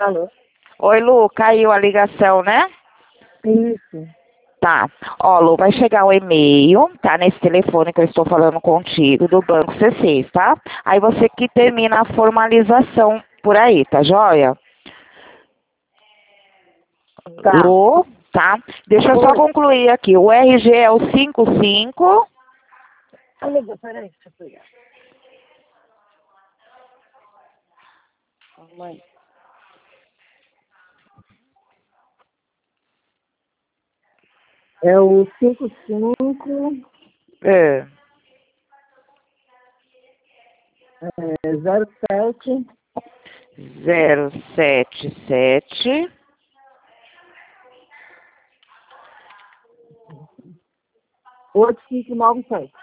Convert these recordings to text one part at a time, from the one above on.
Alô? Oi, Lu, caiu a ligação, né? Isso. Tá. Ó, Lu, vai chegar o e-mail, tá? Nesse telefone que eu estou falando contigo, do Banco C6, tá? Aí você que termina a formalização por aí, tá joia? Tá. Lu, tá? Deixa eu só Oi. concluir aqui. O RG é o 55. Amiga, peraí, deixa eu pegar. Mãe. É o 55 É, 07 077 8597.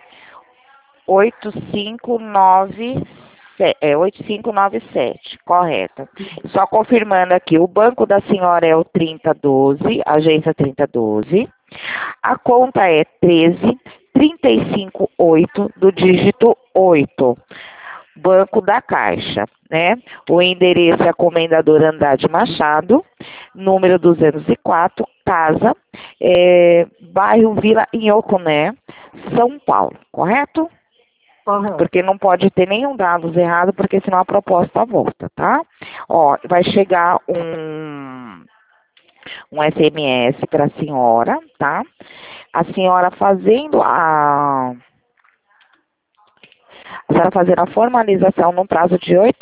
8597, correto. Só confirmando aqui, o banco da senhora é o 3012, agência 3012. A conta é 13358 do dígito 8, Banco da Caixa, né? O endereço é Comendador Andrade Machado, número 204, casa, bairro Vila Inhocuné, São Paulo, correto? Correto. Porque não pode ter nenhum dados errado, porque senão a proposta volta, tá? Ó, vai chegar um SMS para a senhora, tá? A senhora fazendo a formalização no prazo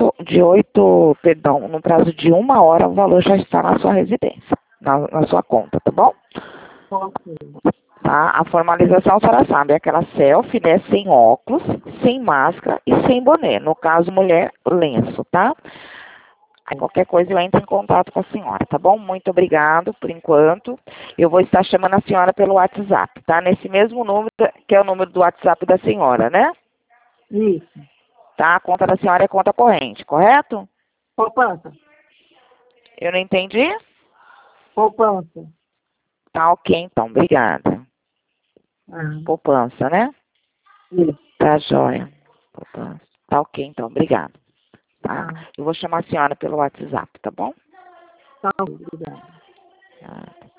no prazo de 1 hora, o valor já está na sua residência, na sua conta, tá bom? Ok. Tá? A formalização, a senhora sabe, é aquela selfie, né, sem óculos, sem máscara e sem boné. No caso, mulher, lenço, tá? Aí qualquer coisa eu entro em contato com a senhora, tá bom? Muito obrigado por enquanto. Eu vou estar chamando a senhora pelo WhatsApp, tá? Nesse mesmo número, que é o número do WhatsApp da senhora, né? Isso. Tá? A conta da senhora é conta corrente, correto? Poupança. Eu não entendi? Poupança. Tá ok, então. Obrigada. Ah, Poupança, né? isso. Tá joia. Poupança. Tá ok, então. Obrigada. Tá? Ah, Eu vou chamar a senhora pelo WhatsApp, tá bom? tá, obrigada. Tá.